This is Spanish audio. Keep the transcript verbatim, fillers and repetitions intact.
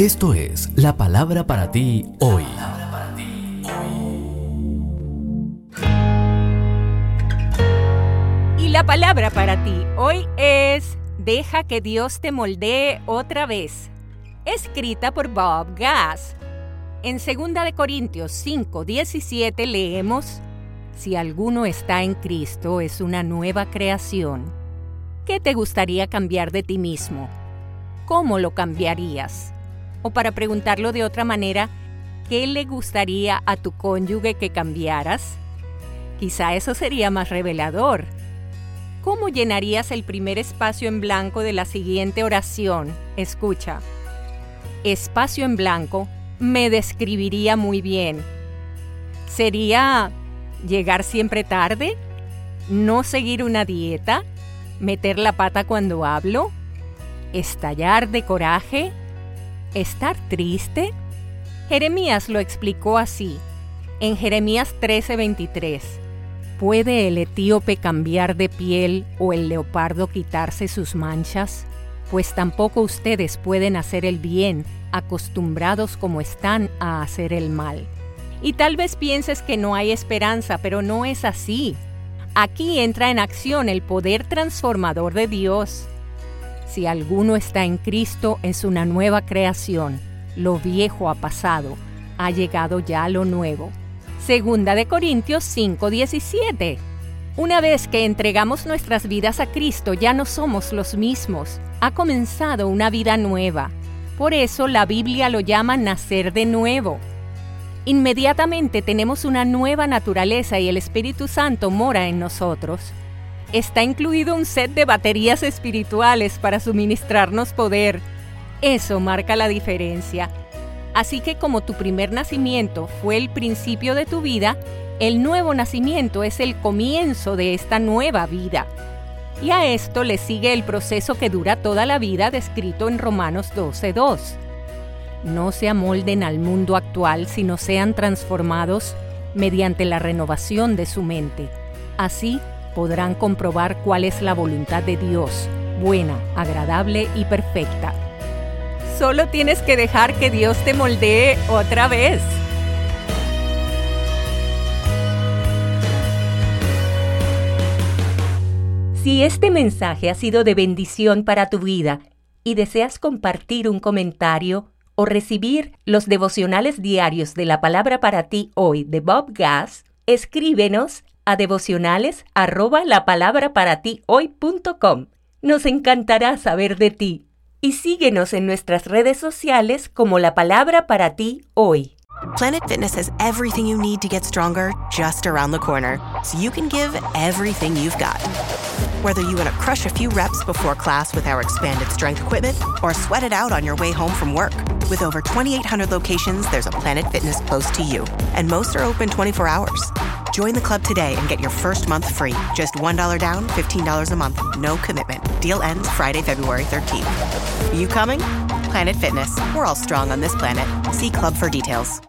Esto es la palabra para ti hoy. Y la palabra para ti hoy es: deja que Dios te moldee otra vez. Escrita por Bob Gass. En segunda de Corintios cinco diecisiete leemos: si alguno está en Cristo, es una nueva creación. ¿Qué te gustaría cambiar de ti mismo? ¿Cómo lo cambiarías? O para preguntarlo de otra manera, ¿qué le gustaría a tu cónyuge que cambiaras? Quizá eso sería más revelador. ¿Cómo llenarías el primer espacio en blanco de la siguiente oración? Escucha. Espacio en blanco me describiría muy bien. ¿Sería llegar siempre tarde? ¿No seguir una dieta? ¿Meter la pata cuando hablo? ¿Estallar de coraje? ¿Estar triste? Jeremías lo explicó así, en Jeremías trece veintitrés. ¿Puede el etíope cambiar de piel o el leopardo quitarse sus manchas? Pues tampoco ustedes pueden hacer el bien, acostumbrados como están a hacer el mal. Y tal vez pienses que no hay esperanza, pero no es así. Aquí entra en acción el poder transformador de Dios. Si alguno está en Cristo, es una nueva creación. Lo viejo ha pasado, ha llegado ya lo nuevo. Segunda de Corintios cinco diecisiete. Una vez que entregamos nuestras vidas a Cristo, ya no somos los mismos. Ha comenzado una vida nueva. Por eso la Biblia lo llama nacer de nuevo. Inmediatamente tenemos una nueva naturaleza y el Espíritu Santo mora en nosotros. Está incluido un set de baterías espirituales para suministrarnos poder. Eso marca la diferencia. Así que como tu primer nacimiento fue el principio de tu vida, el nuevo nacimiento es el comienzo de esta nueva vida. Y a esto le sigue el proceso que dura toda la vida descrito en Romanos doce dos. No se amolden al mundo actual, sino sean transformados mediante la renovación de su mente. Así podrán comprobar cuál es la voluntad de Dios, buena, agradable y perfecta. Solo tienes que dejar que Dios te moldee otra vez. Si este mensaje ha sido de bendición para tu vida y deseas compartir un comentario o recibir los devocionales diarios de la palabra para ti hoy de Bob Gass, escríbenos a devocionales arroba la palabra para ti hoy punto com. Nos encantará saber de ti. Y síguenos en nuestras redes sociales como La Palabra para ti hoy. Planet Fitness has everything you need to get stronger just around the corner, so you can give everything you've got. Whether you want to crush a few reps before class with our expanded strength equipment or sweat it out on your way home from work. With over twenty-eight hundred locations, there's a Planet Fitness close to you, and most are open twenty-four hours. Join the club today and get your first month free. Just one dollar down, fifteen dollars a month. No commitment. Deal ends Friday, February thirteenth. You coming? Planet Fitness. We're all strong on this planet. See club for details.